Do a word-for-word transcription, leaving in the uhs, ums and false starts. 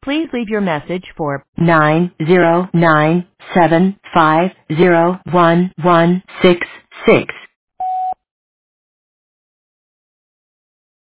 Please leave your message for nine zero nine seven five zero one one six six.